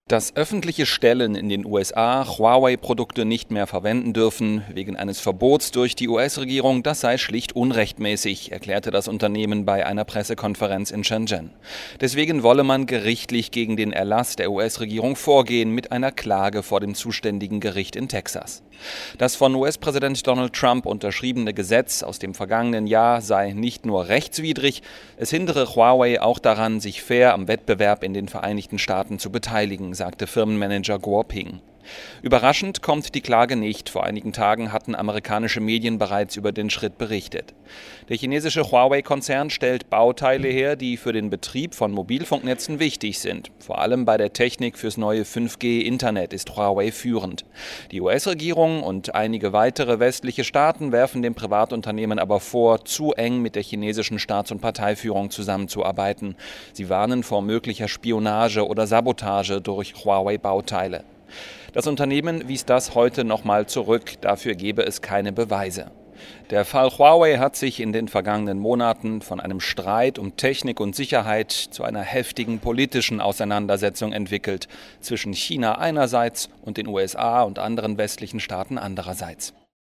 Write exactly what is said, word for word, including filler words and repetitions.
Dass öffentliche Stellen in den U S A Huawei-Produkte nicht mehr verwenden dürfen, wegen eines Verbots durch die U S-Regierung, das sei schlicht unrechtmäßig, erklärte das Unternehmen bei einer Pressekonferenz in Shenzhen. Deswegen wolle man gerichtlich gegen den Erlass der U S-Regierung vorgehen mit einer Klage vor dem zuständigen Gericht in Texas. Das von U S-Präsident Donald Trump unterschriebene Gesetz aus dem vergangenen Jahr sei nicht nur rechtswidrig, es hindere Huawei auch daran, sich fair am Wettbewerb in den Vereinigten Staaten zu beteiligen, sagte Firmenmanager Guo Ping. Überraschend kommt die Klage nicht. Vor einigen Tagen hatten amerikanische Medien bereits über den Schritt berichtet. Der chinesische Huawei-Konzern stellt Bauteile her, die für den Betrieb von Mobilfunknetzen wichtig sind. Vor allem bei der Technik fürs neue fünf G-Internet ist Huawei führend. Die U S-Regierung und einige weitere westliche Staaten werfen dem Privatunternehmen aber vor, zu eng mit der chinesischen Staats- und Parteiführung zusammenzuarbeiten. Sie warnen vor möglicher Spionage oder Sabotage durch Huawei-Bauteile. Das Unternehmen wies das heute nochmal zurück, dafür gebe es keine Beweise. Der Fall Huawei hat sich in den vergangenen Monaten von einem Streit um Technik und Sicherheit zu einer heftigen politischen Auseinandersetzung entwickelt, zwischen China einerseits und den U S A und anderen westlichen Staaten andererseits.